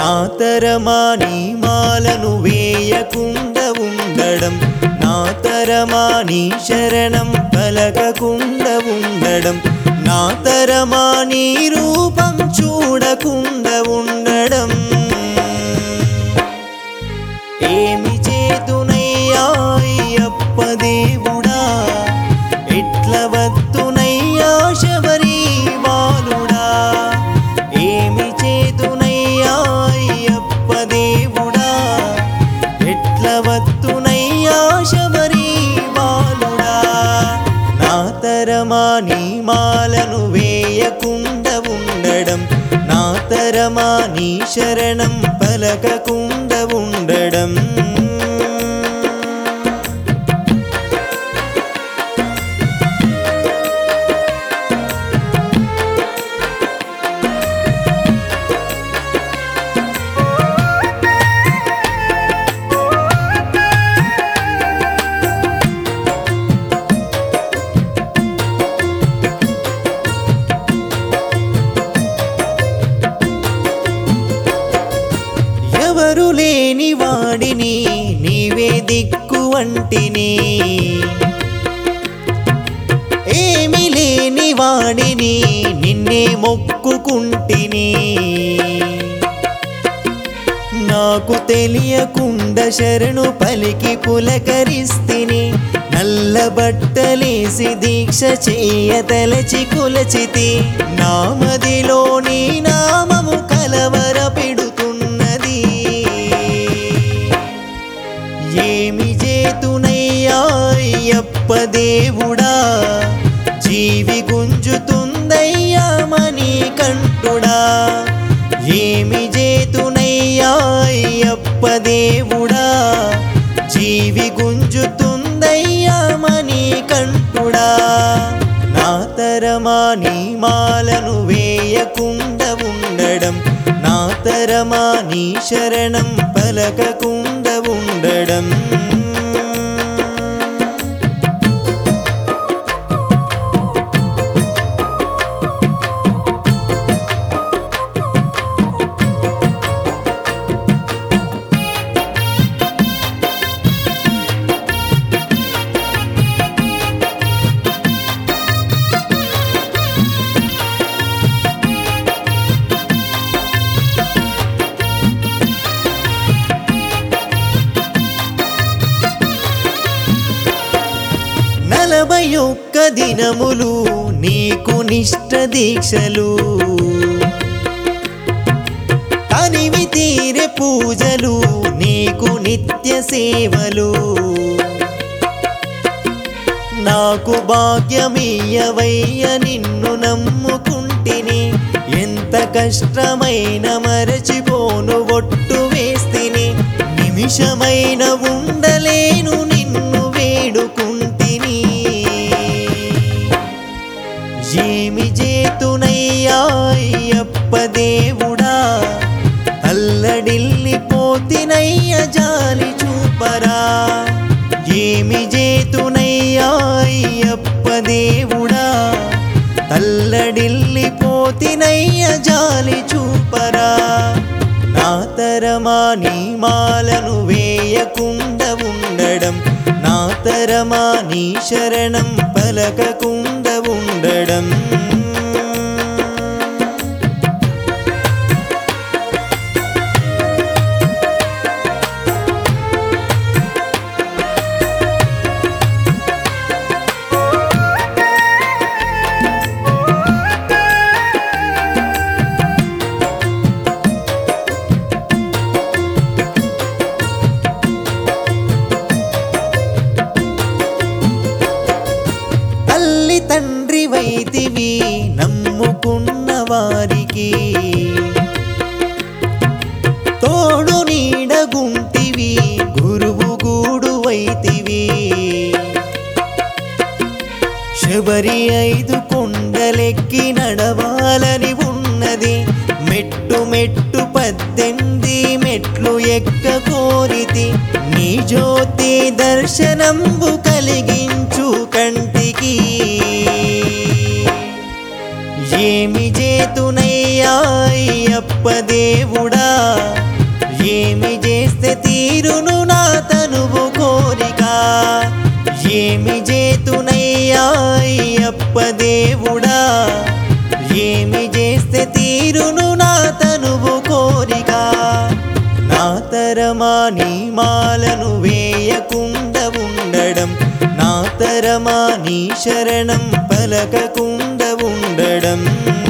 నా తరమా నీ మాలను వేయకుండా ఉండడం, నా తరమా నీ శరణం పలకకుండా ఉండడం, నా తరమా నీ రూపం చూడకుండా ఉండడం. ఏమి చేతునయ్యా అయ్యప్ప దేవుడా, ఎట్ల వత్తునయ్యా శబరి బాలుడా. ఏమి చేతునయ్యా అయ్యప్ప దేవుడా, ఎట్ల వత్తునయ్యా శబరి బాలుడా. నా తరమా నీ మాలను వేయకుండా ఉండడం, నా తరమా నీ శరణం పలకకుండా ఉండడం. ఎవరు లేని వాడిని నీవే దిక్కు వంటిని, ఏమి లేని వాడిని నిన్నే మొక్కుకుంటిని. నాకు తెలియకుండా శరణు పలికి పులకరిస్తిని, నల్ల బట్టలేసి దీక్ష చేయతలచి కొలచితి. నా మదిలో నీ నామము కలవర పెడుతున్నది. ఏమి చేతునయ్యా అయ్యప్ప దేవుడా, జీవి గుంజుతుందయ్యా మణికంఠుడా. ఏమి చేతునయ్యా అయ్యప్ప దేవుడా, జీవి గుంజుతుందయ్యా మణికంఠుడా. నా తరమా నీ మాలను వేయకుండా ఉండడం, నా తరమా నీ శరణం పలకకుండా ఉండడం. నలభై ఒక్క దినములు నీకు నిష్ట దీక్షలు, తనివి తీరే పూజలు నీకు నిత్య సేవలు. నాకు భాగ్యమీయవయ్య నిన్ను నమ్ముకుంటిని, ఎంత కష్టమైన మరచిపోను ఒట్టు వేస్తిని. నిమిషమైన ఉండలేను నిన్ను వేడుకుంటిని. ఏమి చేతునయ్యా అయ్యప్ప దేవుడా, అల్లడిల్లిపోతినయ్య జాలి చూపరా. ఏమి చేతునయ్యా అయ్యప్ప దేవుడా, అల్లడిల్లిపోతినయ్య జాలి చూపరా. నా తరమా నీ మాలను వేయకుండా ఉండడం, నా తరమా నీ శరణం పలకకుండా ఉండడం. తల్లి తండ్రి వైతివి నమ్ముకున్న వారికి, తోడు నీడగుంటివి గురువు గూడు వైతివి. శబరి 5 కొండలెక్కి నడవాలని ఉన్నది, మెట్టు మెట్టు 18 మెట్లు ఎక్క కోరితి. నీ జ్యోతి దర్శనంబు కలిగించు కంటికి. ఏమి చేతునయ్యా అయ్యప్ప అయ్యప్ప దేవుడా ఏమి చేస్తే తీరును నా తనువు కోరిక ఏమి చేతునయ్యా అయ్యప్ప దేవుడా ఏమి చేస్తే తీరును నా తనువు కోరిక నా తరమా నీ మాలను వేయకుండా ఉండడం నా తరమా నీ శరణం పలకకుండా ఉండడం